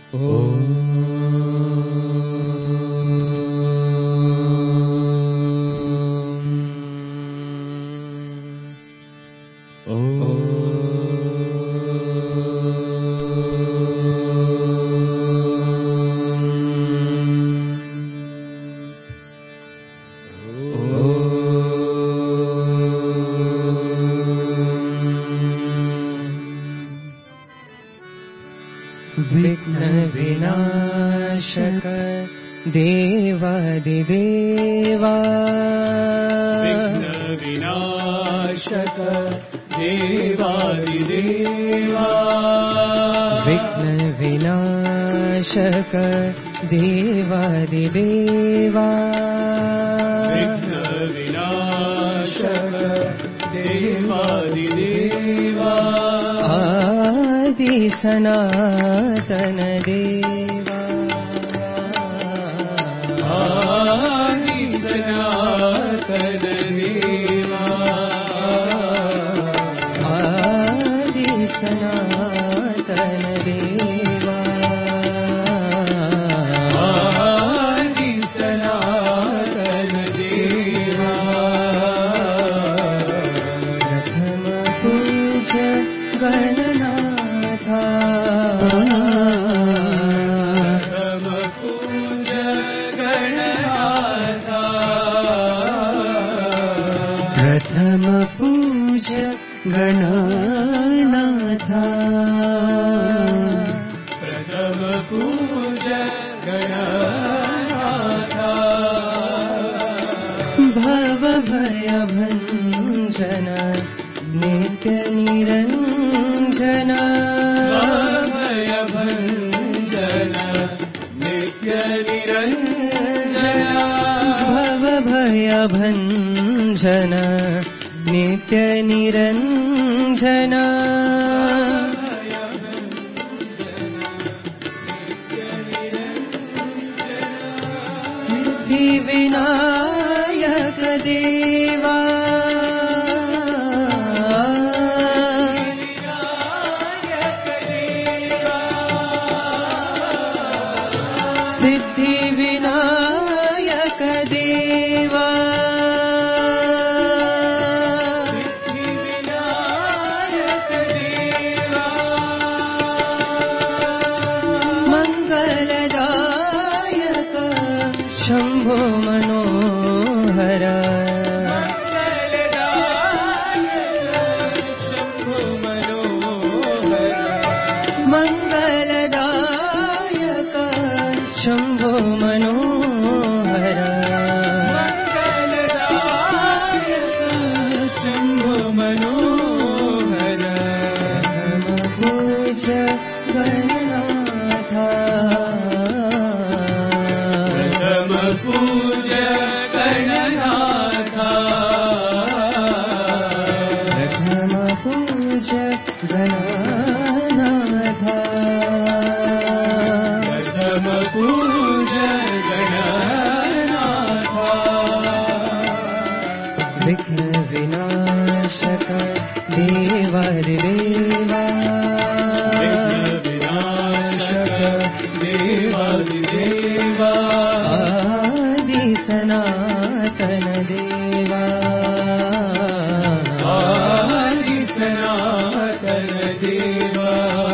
विघ्नविनाशक देवादिदेवा विघ्नविनाशक देवादिदेवा विघ्नविनाशक देवादिदेवा विघ्नविनाशक देवादिदेवा आदि सनातन देवा आदि सनातन देवा आदि सनातन देवा आदि सनातन देवा प्रथम पूज्य गणनाथा प्रथम पूज्य गणनाथा प्रथम पूज्य गणनाथा प्रथम पूज्य गणनाथा भव भय भञ्जन नित्य निरञ्जन भय भञ्जन नित्य निरञ्जन भव भय भञ्जन नित्य निरञ्जन सिद्धि विनायक देवा सिद्धि विनायक देवा मंगलदायक शंभो मनोहर मंगलदायक शंभो मनोहर शंभो मनोहर पूज्य गणनाथा प्रथम पूज्य गणनाथा प्रथम पूज्य गणनाथा प्रथम पूज्य गणनाथा विघ्न विनाशक देवादिदेवा विनाशक देवादिदेवा आदि सनातन देवा आदि सनातन देवा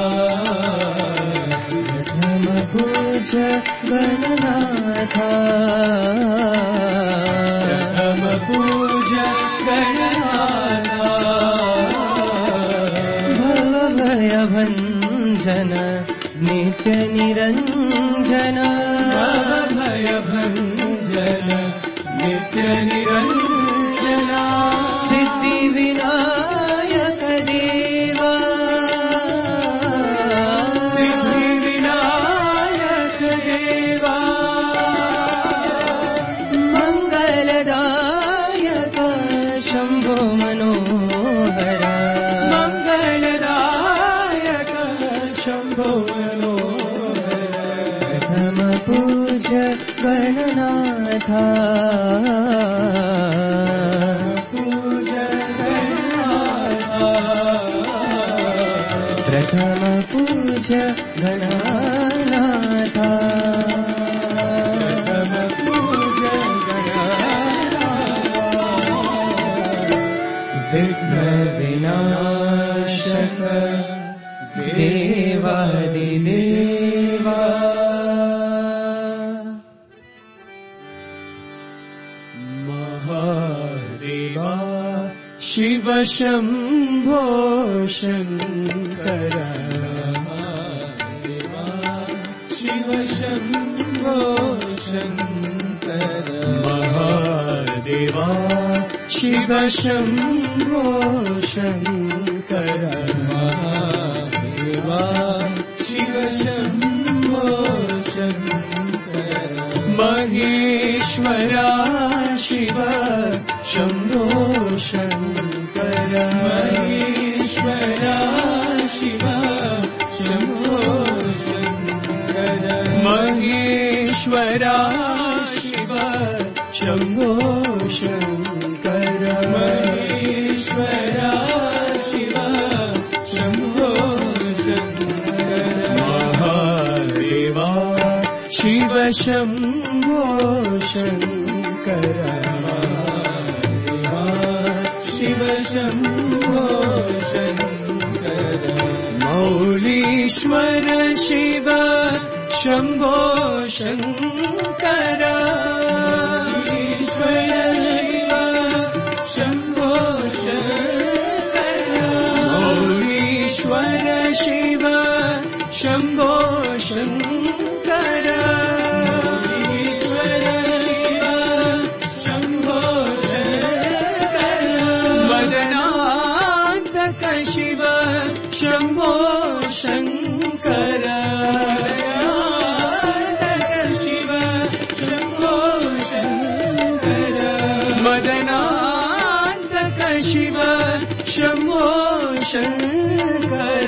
प्रथम पूज्य गणनाथा प्रथम पूज्य गणनाथा भव भय भञ्जन नित्य निरञ्जन भय भञ्जन नित्य निरञ्जन सिद्धि विनायक देवा सिद्धि विनायक देवा मंगलदायक शंभो मनोहर मंगलदायक शंभो मनोहर प्रथम पूज्य गणनाथा पूज्य गणनाथा प्रथम पूज्य गणनाथा गणनाथा विघ्न विनाशक देवादिदेवा महादेवा शिव शंभो शंकर महादेवा शिव शंभो शंकर महादेवा शिव शंभो शंकर महादेवा शिव शंभो शंकर महेश्वरा शिव शंभो शंकर महेश्वरा शिव शंभो शंकर महेश्वरा शिव शंभो शंकर महेश्वरा शिव शंभो शंकर महादेवा शिव शंभो शंकर महादेवा शिव शंभो शंकर मौलीश्वर शिव शंभो शंकर मौलीश्वर शिव शंभो शंकर मौलीश्वर शिव शंभो शंकर मदनान्तक शिव शंभो शंकर मदनान्तक शिव शंभो शंकर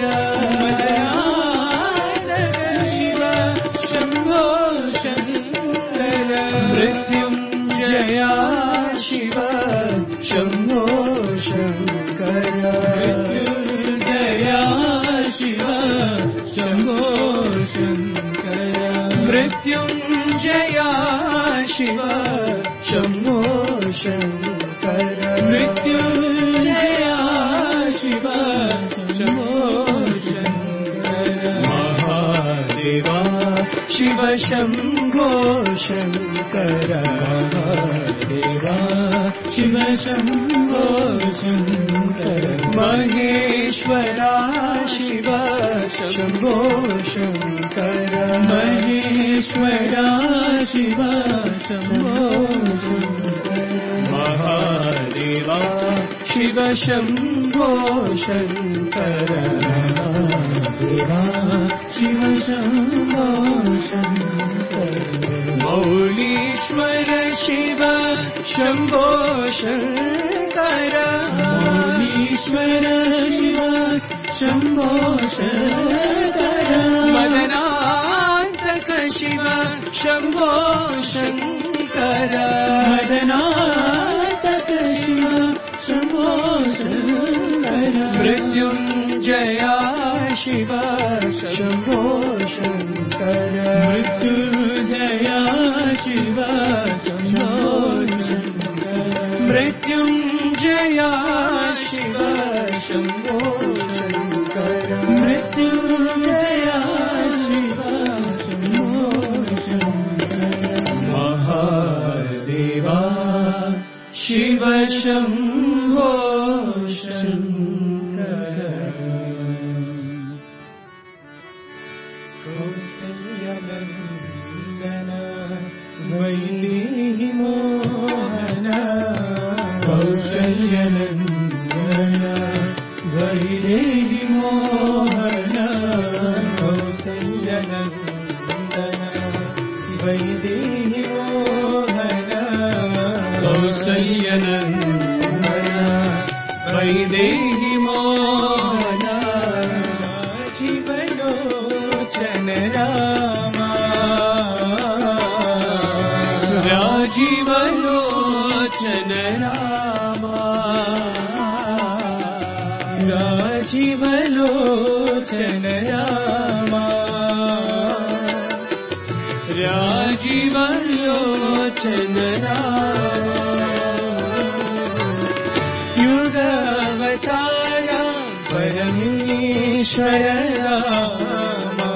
मदनान्तक शिव शंभो शंकर मृत्युंजया शिव शंभो शंकर मृत्युंजया शिव शंभो शंकर मृत्युंजया शिव शंभो शंकर मृत्युंजया शिव शंभो शंकर महादेवा शिव शंभो शंकर महादेवा शिव शंभो शंकर महेश्वरा शिव शंभो शंकर महेश्वरा शिव शंभो शंकर महादेवा शिव शंभो शंकर महादेवा शिव शंभो शंकर मौलीश्वर शिव शंभो शंकर मौलीश्वर शिव शंभो शंकर मदनान्तक शिव शंभो शंकर मदनान्तक शिव शंभो शंकर मृत्युंजया शिव शंभो शंकर मृत्युंजया शिव शंभो शंकर मृत्युंजया शिव शंभो शंकर मृत्युंजया शिव शंभो शंकर महादेवा शिव शंभो शंकर कौसल्यनन्दन वैदेही मोहन कौसल्यनन्दन वैदेही मोहन कौसल्यनन्दन वैदेही मोहन कौसल्यनन्दन वैदेही मोहन जीवलोचन रामा राजीवलोचन रामा राजीवलोचन रामा राजीवलोचन रामा युगावतारा परमेश्वर रामा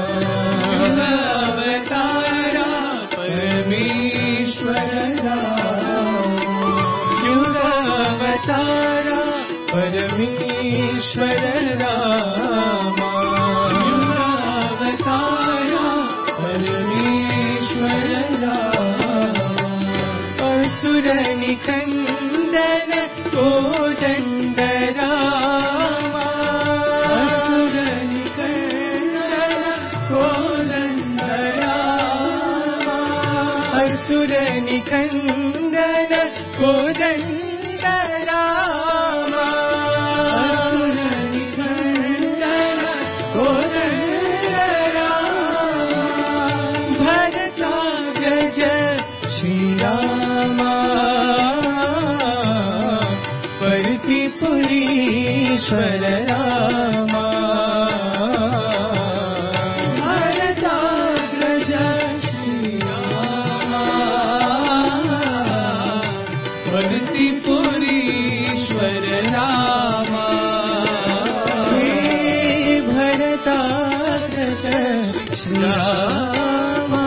युगावतारा परमेश्वर रामा युगावतारा परमेश्वर रामा युगावतारा परमेश्वर रामा असुर निकंदन कोदंड रामा असुर निकंदन कोदंड रामा असुर निकंदन कोदंड रामा असुर निकंदन कोदंड रामा भरताग्रज श्री रामा परतिपुरीश्वर रामा भरताग्रज श्री रामा परतिपुरीश्वर रामा हे भरताग्रज श्री रामा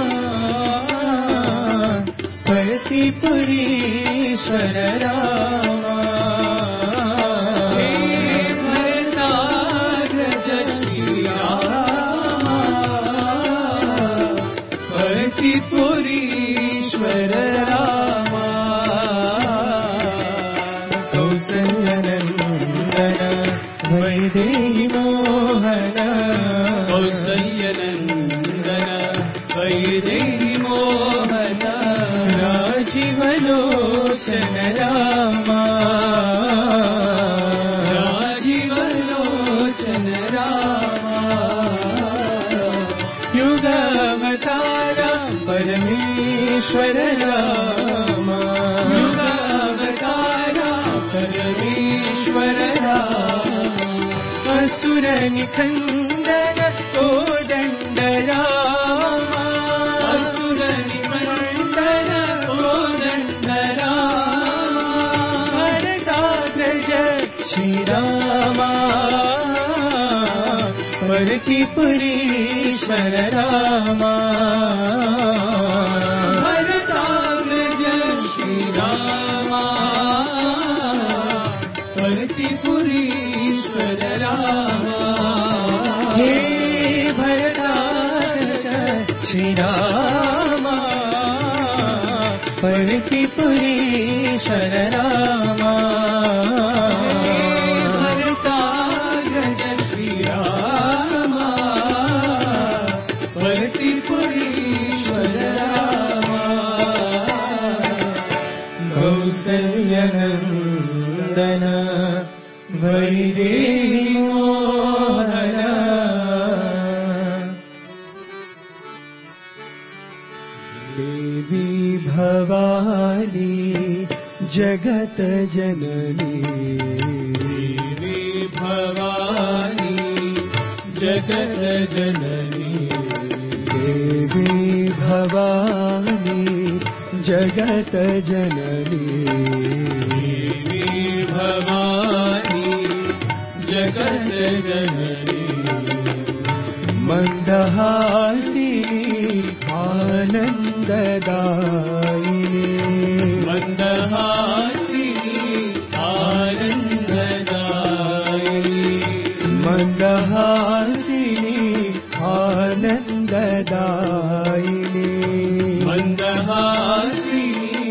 परतिपुरीश्वर रामा हे भरताग्रज श्री रामा परतिपुरीश्वर रामा कौसल्यनन्दन वैदेही मोहन कौसल्यनन्दन वैदेही मोहन राजीवलोचन रामा राजीवलोचन रामा युगावतारा परमेश्वर रामा युगावतारा परमेश्वर रामा असुर निकंदन कोदंड रामा असुर निकंदन कोदंड रामा भरताग्रज श्री रामा परतिपुरीश्वर रामा भरताग्रज श्री रामा परतिपुरीश्वर रामा हे भरताग्रज श्री रामा परतिपुरीश्वर रामा भरताग्रज श्री रामा परतिपुरीश्वर रामा कौसल्यनन्दन वैदेही मोहन देवी भवानी जगत जननी देवी भवानी जगत जननी देवी भवानी जगत जननी देवी भवानी जगत जननी मंदहासिनी आनंददायिनी मंदहासिनी आनंददायिनी मंदहासिनी आनंददायिनी मंदहासिनी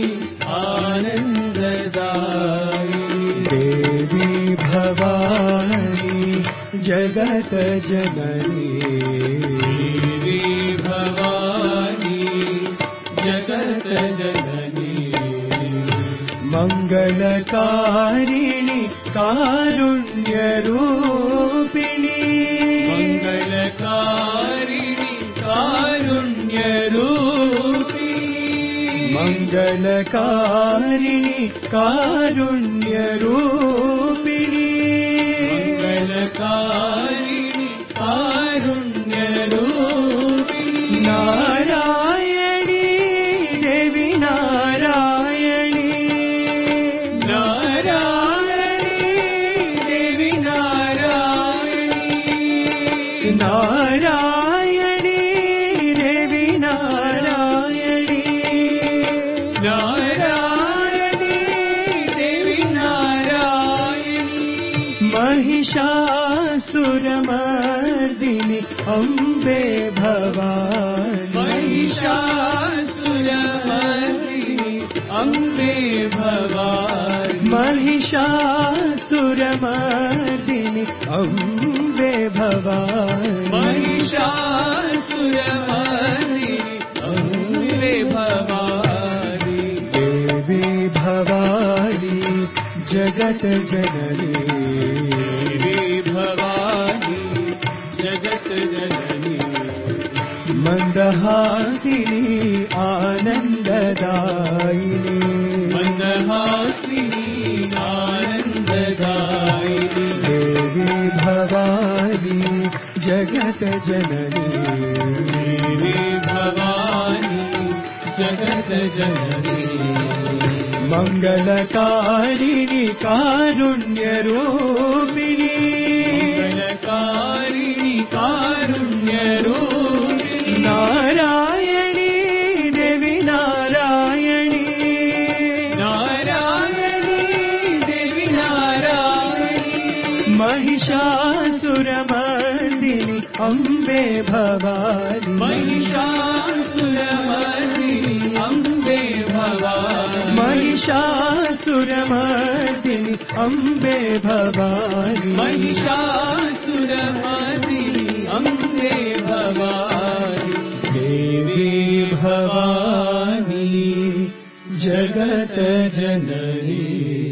आनंददायिनी देवी भवानी जगत जननी देवी भवानी जगत जननी मंगलकारिणी कारुण्य रूपिणी मंगलकारिणी कारुण्य रूपिणी मंगलकारिणी कारुण्य रूपिणी मंगलकारिणी कारुण्य रूपिणी नारायणी अम्बे भवानी महिषासुरमर्दिनि अम्बे भवानी महिषासुरमर्दिनि अम्बे भवानी महिषासुरमर्दिनि अम्बे भवानी देवी भवानी जगत जननी देवी भवानी जगत जननी मंदहासिनी आनंददायिनी मंदहासिनी आनंददायिनी देवी भवानी जगत जननी देवी भवानी जगत जननी मंगलकारिणी कारुण्य रूपिणी मंगलकारिणी कारुण्य रूपिणी नारायणी देवी नारायणी नारायणी देवी नारायणी महिषासुरमर्दिनि अम्बे भवानी महिषासुरमर्दिनि अम्बे भवानी महिषासुरमर्दिनि अम्बे भवानी महिषासुरमर्दिनि अम्बे भवानी देवी भवानी जगत जननी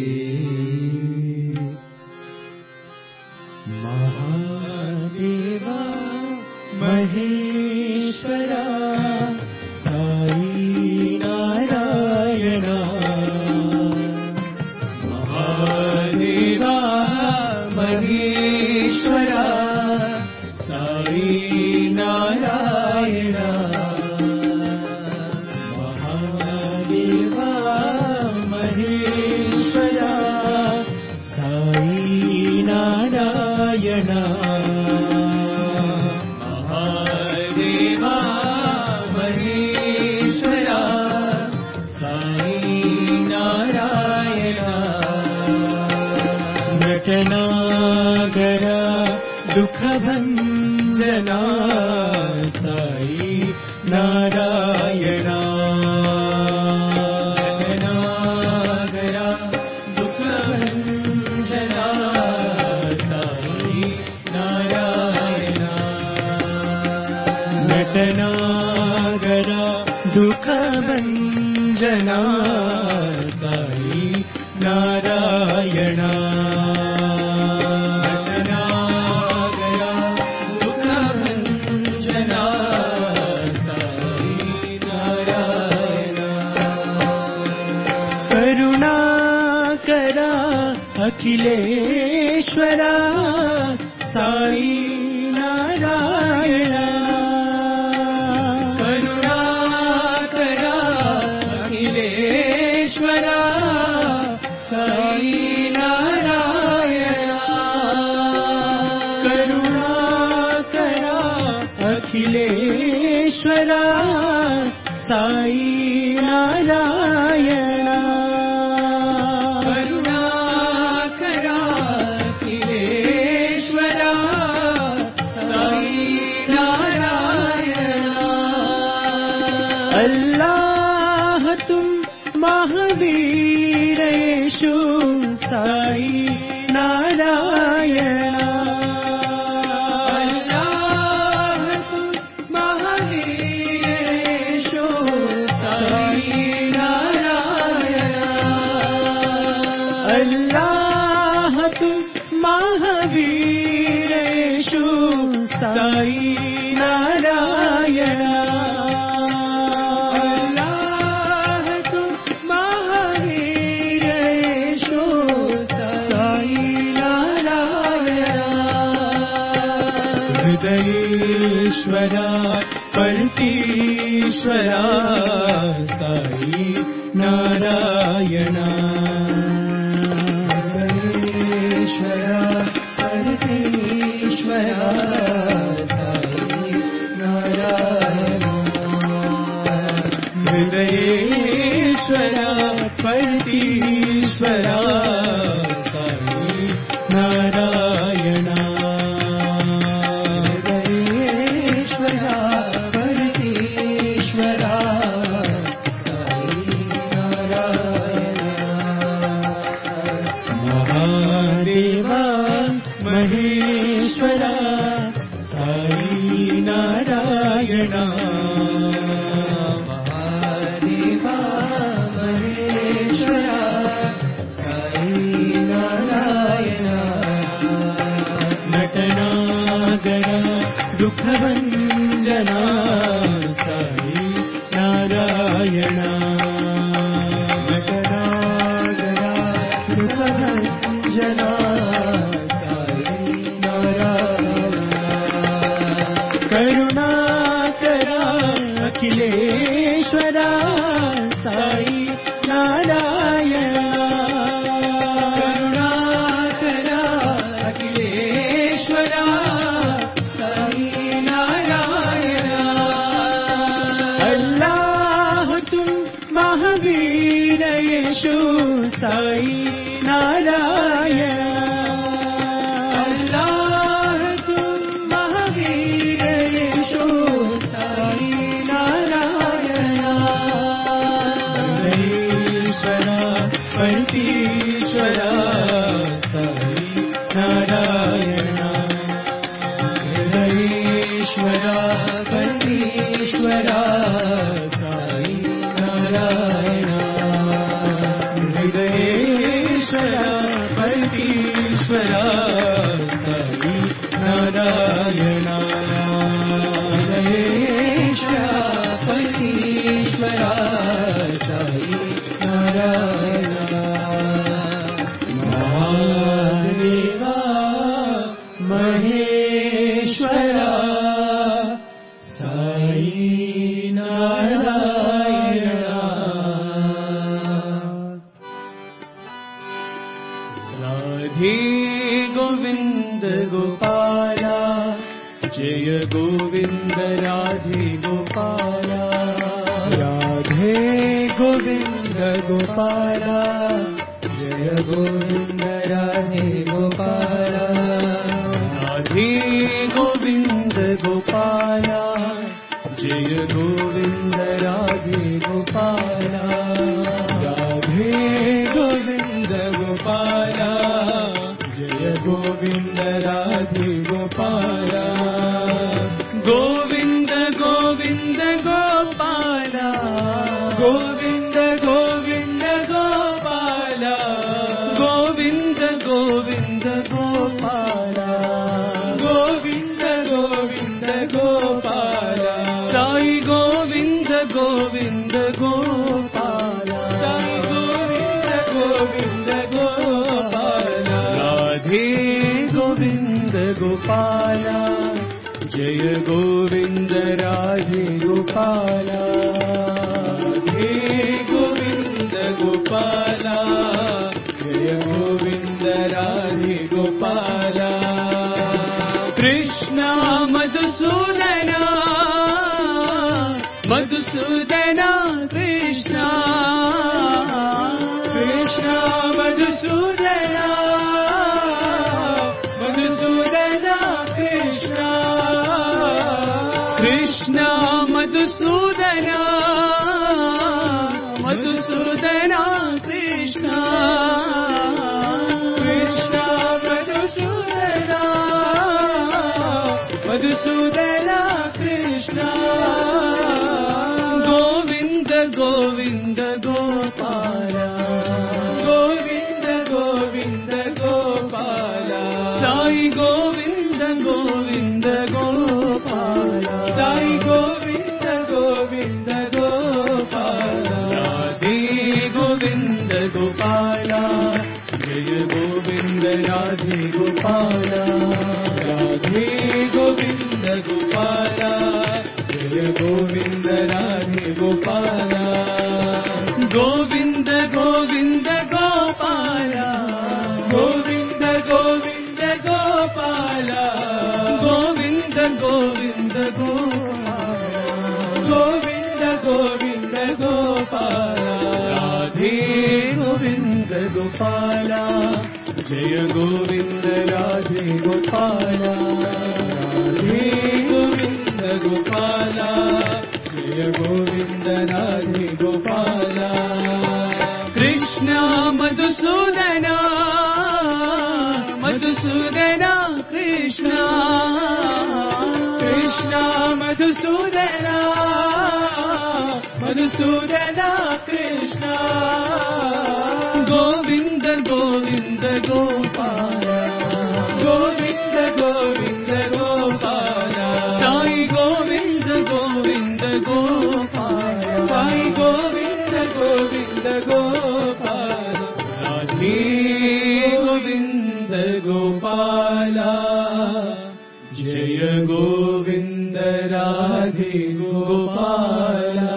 महादेवा महेश्वरा साई नारायणा महादेवा महेश्वरा साई नारायणा महादेवा महेश्वरा साई नारायणा महादेवा महेश्वरा साई नारायणा नटनागरा दुःखभञ्जना साई नारायणा नटनागरा दुःखभञ्जना साई नारायणा नटनागरा दुःखभञ्जना साई नारायणा नटनागरा दुःखभञ्जना साई नारायणा करुणाकरा अखिलेश्वरा साई नारायणा करुणाकरा अखिलेश्वरा साई नारायणा करुणाकरा अखिलेश्वरा साई नारायणा करुणाकरा अखिलेश्वरा साई नारायणा अल्लाह तुम महावीर यीशु साई नारायणा अल्लाह तुम महावीर यीशु साई नारायणा अल्लाह तुम महावीर यीशु साई नारायणा अल्लाह तुम महावीर यीशु साई नारायणा हृदयेश्वरा परतीश्वरा साई नारायणा हृदयेश्वरा परतीश्वरा साई नारायणा हृदयेश्वरा परतीश्वरा साई नारायणा हृदयेश्वरा नारायण महादेवा महेश्वरा साई नारायण नटनागर दुःखभञ्जना साई नारायण नटनागरा दुःखभञ्जना साई नारायण करुणाकरा अखिलेश्वरा साई नारायण करुणाकरा अखिलेश्वरा साई नारायण अल्लाह तुम महावीर यीशु साई नारायण अल्लाह तुम महावीर यीशु साई नारायण ईश्वरा परमेश्वरा साई नारायण हृदयेश्वरा परमेश्वरा साई नारायण हृदयेश्वरा परमेश्वरा साई नारायण हृदयेश्वरा परमेश्वरा साई नारायण महादेवा महेश्वरा साई नारायण राधे गोविंद गोपाला जय गोविंद राधे गोपाला राधे गोविंद गोपाला जय गोविंद राधे गोपाला राधे गोविंद गोपाला जय गोविंद राधे गोपाला राधे गोविंद गोपाला जय गोविंद राधे गोपाला गोविंद गोविंद गोपाला गोविंद गोविंद गोपाला गोविंद गोविंद गोपाला गोविंद गोविंद गोपाला साई गोविंद गोविंद गोपाला साई गोविंद गोविंद गोपाला राधे गोविंद गोपाला जय गोविंद राधे गोपाला राधे गोविंद गोपाला जय गोविंद राधे गोपाला कृष्ण मधुसूदना मधुसूदना कृष्ण कृष्ण मधुसूदना मधुसूदना कृष्ण कृष्ण मधुसूदना मधुसूदना कृष्ण कृष्ण मधुसूदना मधुसूदना कृष्ण गोविंद गोविंद गोपाला गोविंद गोविंद गोपाला साई गोविंद गोविंद गोपाला साई गोविंद गोविंद गोपाला राधे गोविंद गोपाला जय गोविंद राधे गोपाला राधे गोविंद गोपाला जय गोविंद राधे गोपाला गोविंद गोविंद गोपाला गोविंद गोविंद गोपाला गोविंद गोविंद गोपाला गोविंद गोविंद गोपाला राधे गोविंद गोपाला जय गोविंद राधे गोपाला राधे गोविंद गोपाला जय गोविंद राधे गोपाला कृष्ण मधुसूदना मधुसूदना कृष्ण कृष्ण मधुसूदना नारायण मधुसूदन कृष्ण गोविंद गोविंद गोपाल गोविंद गोविंद गोपाल साई गोविंद गोविंद गोपाल साई गोविंद गोविंद गोपाल राधे गोविंद गोपाला जय गोविंद राधे गोपाला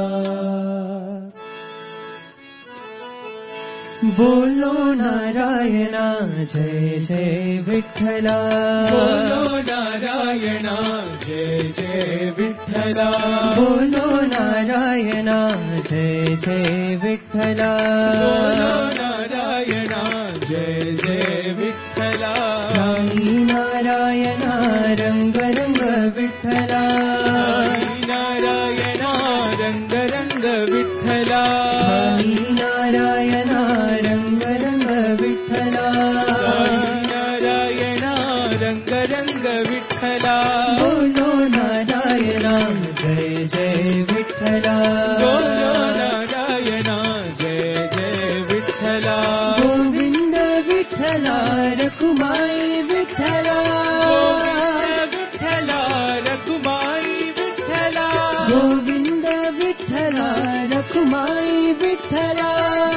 बोलो नारायण जय जय विठ्ठला बोलो नारायण जय जय विठ्ठला बोलो नारायण जय जय विठ्ठला बोलो नारायण जय जय विठ्ठला साई नारायण रंग रंग विठ्ठला साई नारायण रंग रंग विठ्ठला साई नारायण रंग रंग विठ्ठला साई नारायण रंग रंग विठ्ठला बोलो नारायण जय जय विठ्ठला बोलो नारायण जय जय विठ्ठला गोविंद विठ्ठला रखुमाई विठ्ठला विठ्ठला रखुमाई विठ्ठला गोविंद विठ्ठला रखुमाई विठ्ठला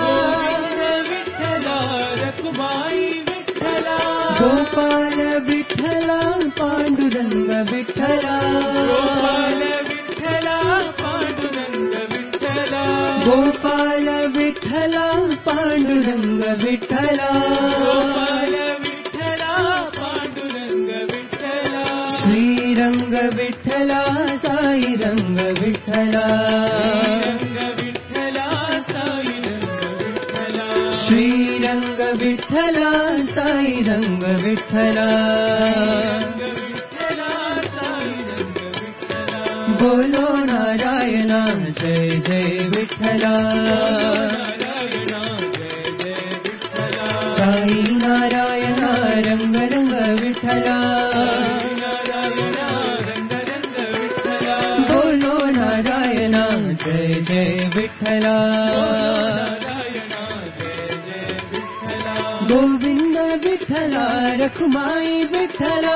विठ्ठला रखुमाई विठ्ठला गोपाल विठ्ठला पांडुरंग विठ्ठला गोपाल विठ्ठला पांडुरंग विठ्ठला गोपाल विठ्ठला पांडुरंग विठ्ठला गोपाल विठ्ठला पांडुरंग विठ्ठला श्रीरंग विठ्ठला साई रंग विठ्ठला रंग विठ्ठला साई रंग विठ्ठला श्रीरंग विठ्ठला साई रंग विठ्ठला रंग विठ्ठला साई रंग विठ्ठला बोलो नारायण जय जय विठ्ठला नारायण जय जय विठ्ठला साई नारायण रंग रंग विठ्ठला नारायण रंग रंग विठ्ठला बोलो नारायण जय जय विठ्ठला नारायण जय जय विठ्ठला गोविंद विठ्ठला रखुमाई विठ्ठला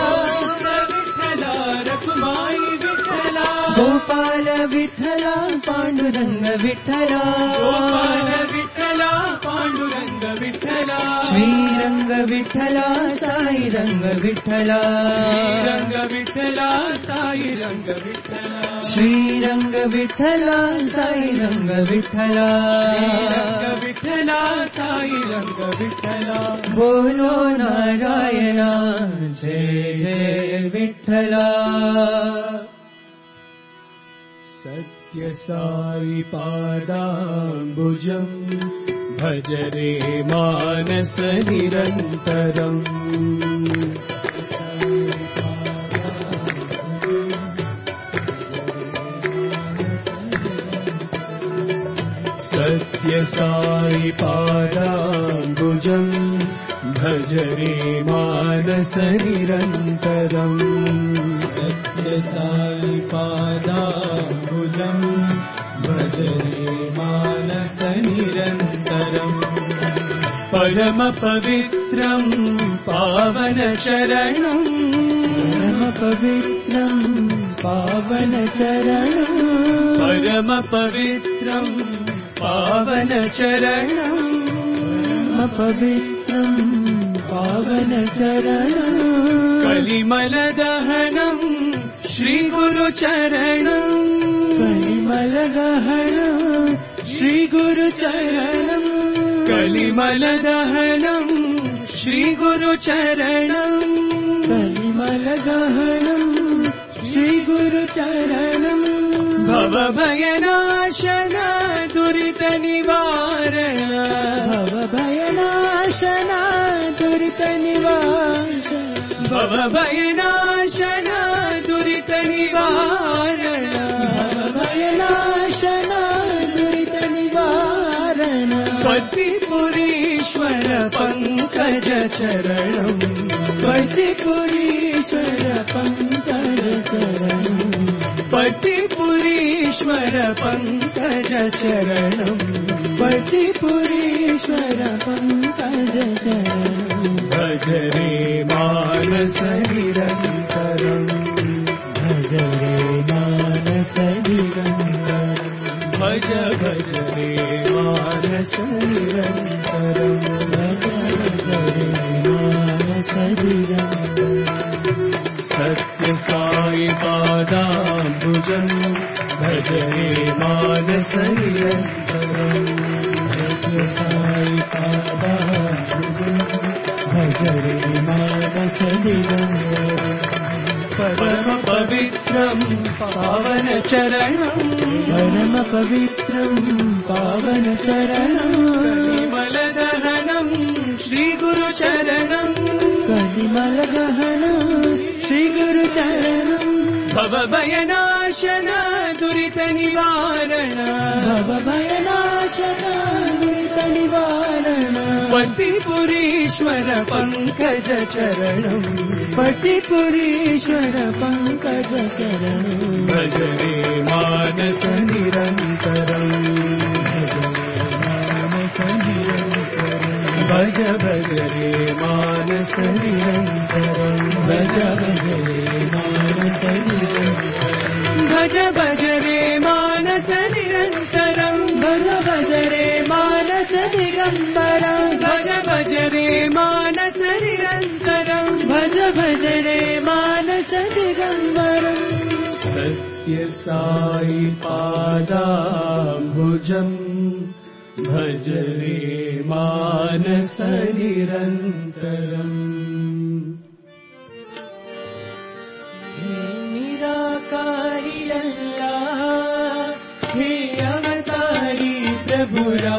विठ्ठला रखुमाई विठ्ठला गोपाल विठ्ठला पांडुरंग विठ्ठला गोपाल विठ्ठला पांडुरंग विठ्ठला श्रीरंग विठ्ठला साई रंग विठ्ठला रंग विठ्ठला साई रंग विठ्ठला श्रीरंग विठ्ठला साई रंग विठ्ठला रंग विठ्ठला साई रंग विठ्ठला बोलो नारायण जय जय विठ्ठला सत्य साई पादाम्बुजम् भज रे मानस निरन्तरम् सत्य साई पादाम्बुजम् भज रे मानस निरन्तरम् सत्य साई पादाम्बुजम् भज रे मानस निरन्तरम् परम पवित्रम् पावन चरणम् परम पवित्रम् पावन चरणम् परम पवित्रम् पावन चरणम् परम पवित्रम् पावन चरणम् कलिमल दहनम् श्री गुरु चरणम् कलिमल दहनम् श्री गुरु चरणम् कलिमल दहनम् श्री गुरु चरणम् कलिमल दहनम् श्री गुरु चरणम् भव भयनाशन दुरित निवारण भव भयनाशन दुरित निवारण भव भयनाशन दुरित निवारण भव भयनाशन दुरित निवारण पतिपुरीश्वर पंकज चरणम् पतिपुरीश्वर पंकज चरणम् पतिपुरीश्वर पंकज चरणं पतिपुरीश्वर पंकज चरणं भज रे मानस निरन्तरं भज रे मानस निरन्तरं भज भज रे मानस निरन्तरं भज रे मानस निरन्तरं सत्य साई पादाम्बुजं भज रे मानस निरन्तरं सत्य साई पादाम्बुजं भज रे मानस निरन्तरं परम पवित्रं पावन चरणं परम पवित्रं पावन चरणं कलिमलदहनं श्री गुरु चरणं कलिमलदहनं श्री गुरु चरणं भवभयनाशन दुरित निवारण भवभयनाशन दुरित निवारण पतिपुरीश्वर पंकज चरणं पतिपुरीश्वर पंकज चरणं भज रे मानस निरन्तरं भज भज रे मानस निरन्तरं भज रे मानस निरन्तरं भज भज रे मानस निरन्तरं भज भज रे मानस दिगम्बरं भज भज रे मानस निरन्तरं भज भज रे मानस दिगम्बरं सत्य साई पादाम्बुजं भज रे मानस निरन्तरम् हे निराकारी अल्लाह हे अवतारी प्रभुरा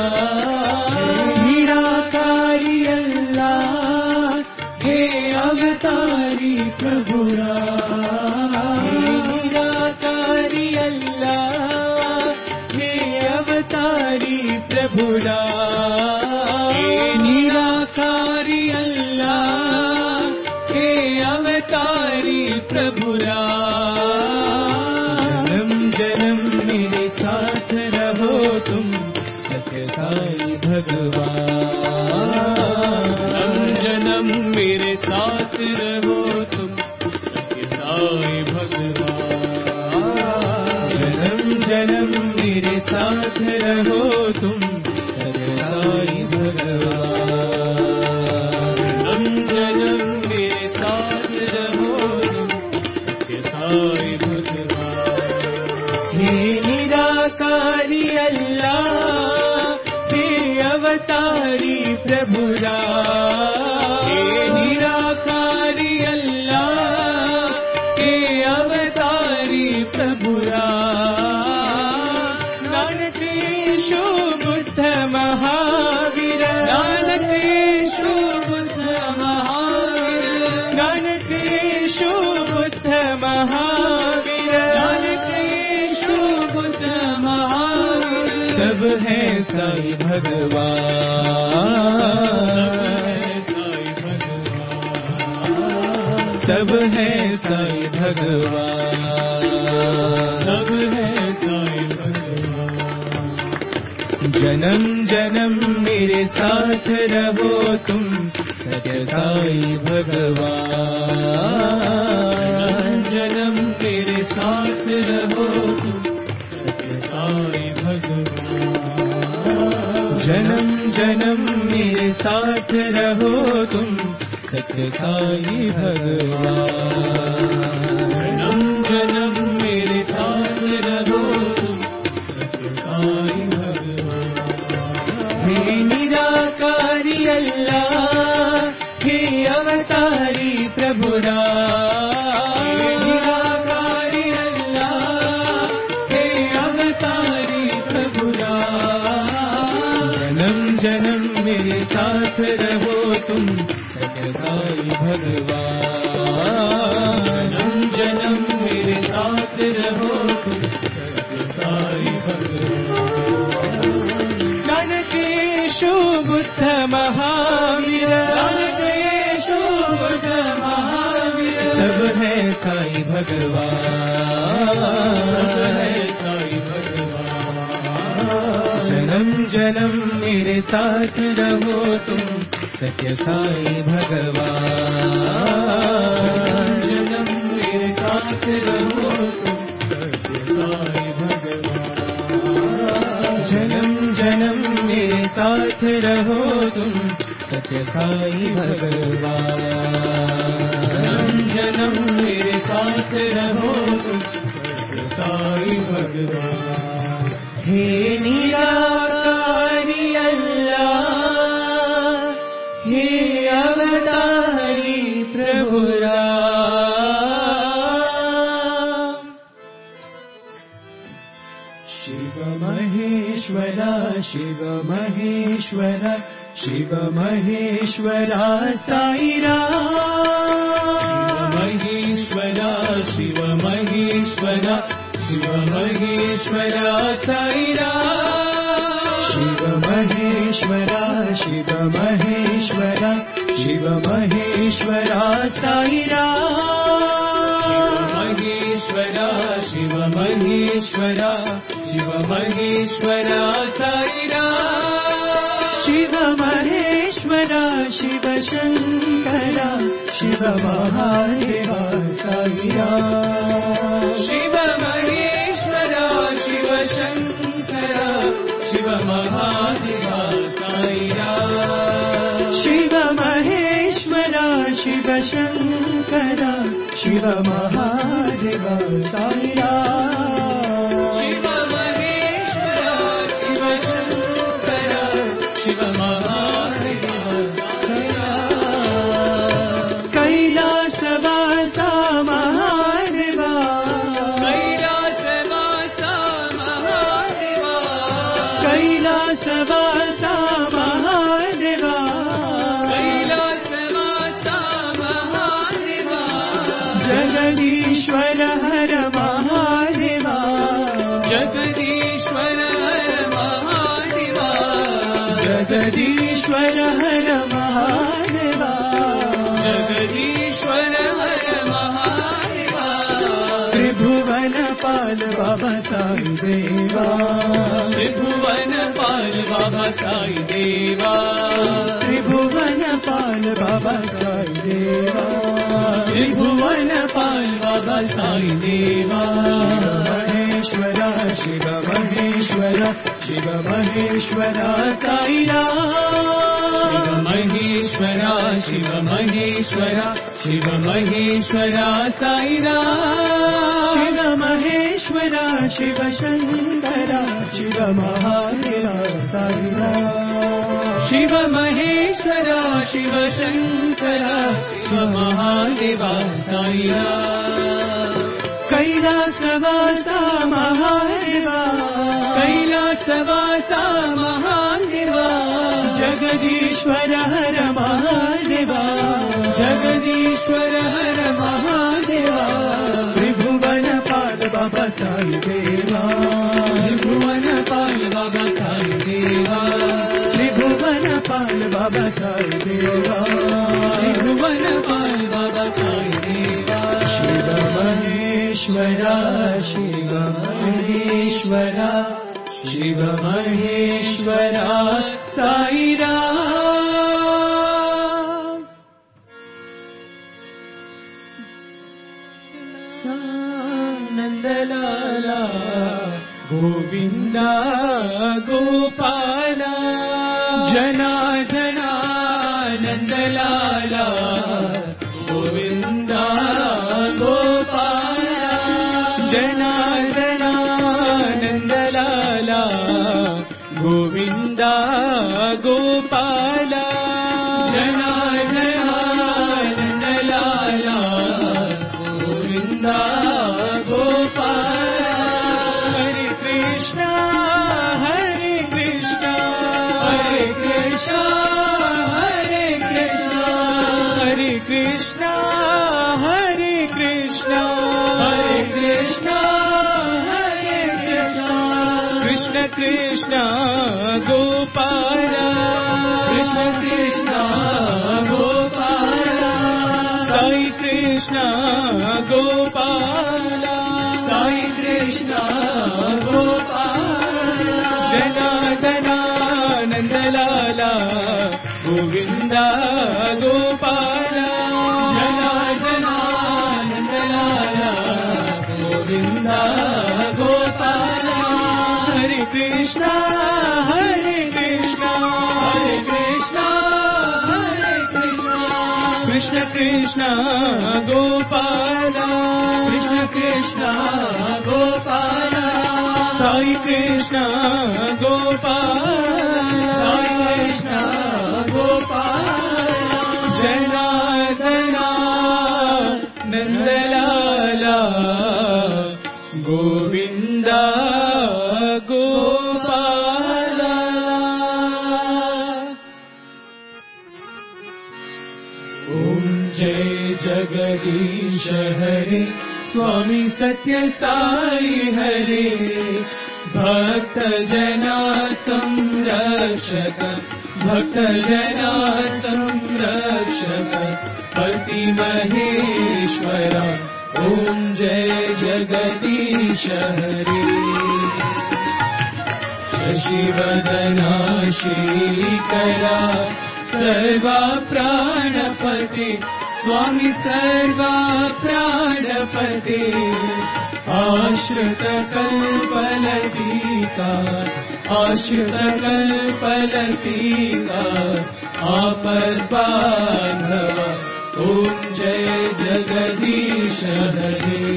निराकारी अल्लाह हे अवतारी प्रभुरा निराकारी अल्लाह हे अवतारी प्रभुरा निराकारी अल्लाह हे अवतारी प्रभुरा जन्म जन्म मेरे साथ रहो तुम सत्य साई भगवान जन्म मेरे साथ रहो तुम सत्य साई भगवान जन्म जन्म मेरे साथ रहो तुम सत्य साई भगवान जन्म मेरे साथ रहो तुम सत्य साई भगवान हे निराकारी अल्लाह हे अवतारी प्रभुरा हे निराकारी अल्लाह हे अवतारी प्रभुरा नानकेशु बुद्ध महावीर नानकेशु बुद्ध महावीर नानकेशु बुद्ध महावीर नानकेशु बुद्ध महावीर सब है साई भगवान सब है साई भगवान सब है साई भगवान जन्म जन्म मेरे साथ रहो तुम सत्य साई भगवान जन्म मेरे साथ रहो तुम सत्य साई भगवान जन्म जन्म मेरे साथ रहो तुम सत्य साई भगवान जन्म जन्म मेरे साथ रहो तुम सत्य साई भगवान हे निराकारी अल्लाह हे अवतारी प्रभुरा हे निराकारी अल्लाह हे अवतारी प्रभुरा जन्म जन्म मेरे साथ रहो तुम सत्य साई भगवान जन्म साई भगवान, सब है साई भगवान। जन्म जन्म मेरे साथ रहो तुम सत्य साई भगवान, जन्म मेरे साथ रहो तुम सत्य साई भगवान। जन्म जन्म मेरे साथ रहो तुम सत्य साई भगवान, जन्म मेरे साथ रहो तुम सत्य साई भगवान। हे निराकारी अल्लाह, हे अवतारी प्रभु राम। शिव महेश्वरा शिव महेश्वरा शिव महेश्वरा साई राम, महेश्वरा शिव महेश्वरा शिव महेश्वरा साई राम। शिव महेश्वरा शिव महेश्वरा शिव महेश्वरा साई राम, महेश्वरा शिव महेश्वरा शिव महेश्वरा साई राम। शिव महेश्वरा शिव शंकरा शिव महादेवा साई राम, शिव महेश्वरा शिव शंकरा शिव महादेवा साई राम। शिव महेश्वरा शिव शंकरा शिव महादेवा साई राम, शिव महेश्वरा शिव शंकरा शिव महादेवा साई राम। कैलासवासा महादेवा, कैलासवासा महादेवा, कैलासवासा महादेवा, कैलासवासा महादेवा। जगदीश्वर हर महादेवा, जगदीश्वर हर महादेवा, जगदीश्वर हर महादेवा, जगदीश्वर हर महादेवा। त्रिभुवन पाल बाबा साई देवा, त्रिभुवन पाल बाबा साई देवा, त्रिभुवन पाल बाबा साई देवा, त्रिभुवन पाल बाबा साई देवा। महेश्वरा शिव महेश्वरा शिव महेश्वरा साई राम, महेश्वरा शिव महेश्वरा शिव महेश्वरा साई राम। शिव महेश्वरा शिव शंकरा शिव महादेवा साई राम, शिव महेश्वरा शिव शंकरा शिव महादेवा साई राम। कैलासवासा महादेवा, कैलासवासा महादेवा, जगदीश्वर हर महादेवा, जगदीश्वर हर महादेवा। त्रिभुवन पाल बाबा साई देवा, त्रिभुवन पाल बाबा साई देवा, त्रिभुवन पाल बाबा साई देवा, त्रिभुवन पाल बाबा साई देवा। शिव महेश्वरा शिव महेश्वरा शिव महेश्वरा साई राम। नंदलाला गोविंदा गोपाला, जनार्दना नंदलाला गोविंदा गोपाला, जनार्दना नंदलाला गोविंदा गोपाला, जनार्दना नंदलाला गोविंदा गोपाला। हरे कृष्णा हरे कृष्णा हरे कृष्णा हरे कृष्णा, हरे कृष्णा हरे कृष्णा हरे कृष्णा हरे कृष्णा, कृष्ण कृष्ण गोपाला, कृष्ण कृष्ण गोपाला, साई कृष्ण कृष्ण गोपाल साई कृष्ण गोपाल जनार्दना नंदलाला गोविंद गोपाल जनार्दना नंदलाला गोविंद गोपाल हरे कृष्ण हरे कृष्ण हरे कृष्ण हरे कृष्ण कृष्ण कृष्ण गोपाल कृष्ण कृष्ण गोपाल साई कृष्ण गोपाल साई कृष्ण गोपाल जनार्दना नंदलाला गोविंद गोपाल ओम जय जगदीश हरे स्वामी सत्य साई हरे भक्त जना संरक्षक भक्त जना संरक्षक पति महेश्वरा ओम जय जगदीश हरे शशिवदना श्रीकरा सर्वा प्राणपते स्वामी सर्वा प्राणपते आश्रित कल्पलतिका आश्रित कल्पलतिका आपद्बान्धव ओम जय जगदीश हरे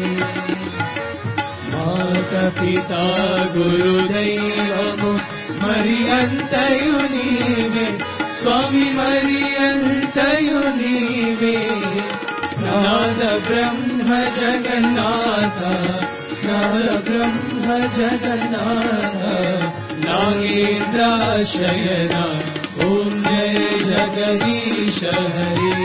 माता पिता गुरुदैवमु मरियन्तयु नीवे स्वामी मरियन्तयु नीवे नाद ब्रह्म जगन्नाथ नाद ब्रह्म जगन्नाथ नागेन्द्राशयना ओम जय जगदीश हरे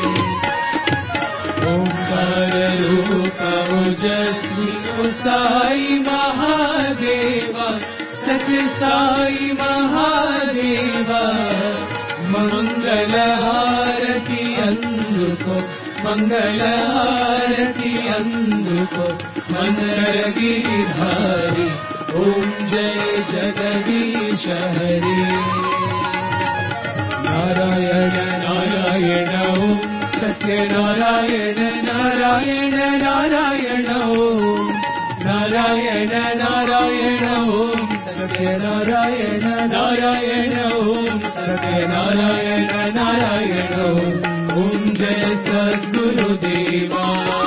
ओंकार रूप ओजस्वी साई महादेवा सत्य साई महादेवा मंगल हारति अंदुको मंगल हारति अंदुको मंगल गिरिधारी ओम जय जगदीश हरे नारायण नारायण ओम सत्यनारायण नारायण नारायण ओम नारायण नारायण ओम सत्यनारायण नारायण ओम सत्यनारायण नारायण ओम जय सद्गुरुदेवा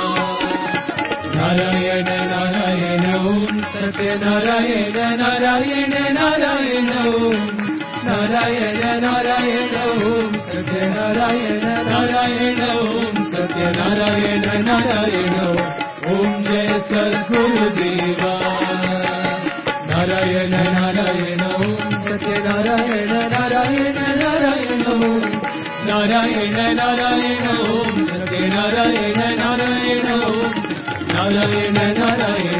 नारायण नारायण ओम सत्यनारायण नारायण नारायण ओम नारायण नारायण ओम सत्यनारायण नारायण ओम सत्यनारायण नारायण ओम जय सद्गुरुदेवा नारायण नारायण ओम सत्यनारायण नारायण नारायण ओम नारायण नारायण ओम सत्यनारायण नारायण ओम नारायण नारायण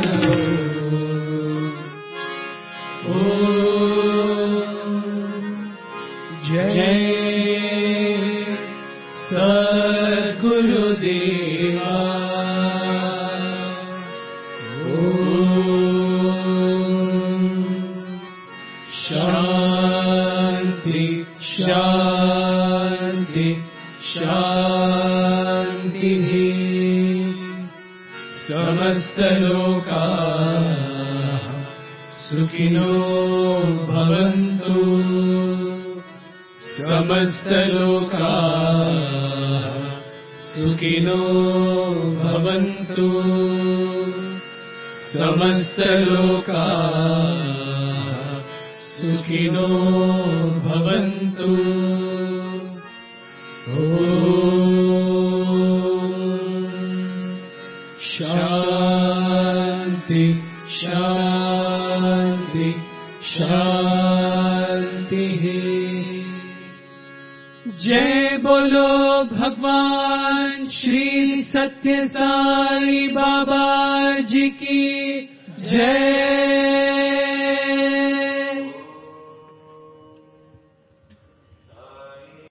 जय सद्गुरुदेवा शांति शांति शांति समस्त लोकाः सुखिनो भवन्तु समस्त लोकाः सुखिनो भवन्तु समस्त लोकाः सुखिनो भवन्तु शांति शांति शांति जय बोलो भगवान श्री सत्य साई बाबा जी की जय।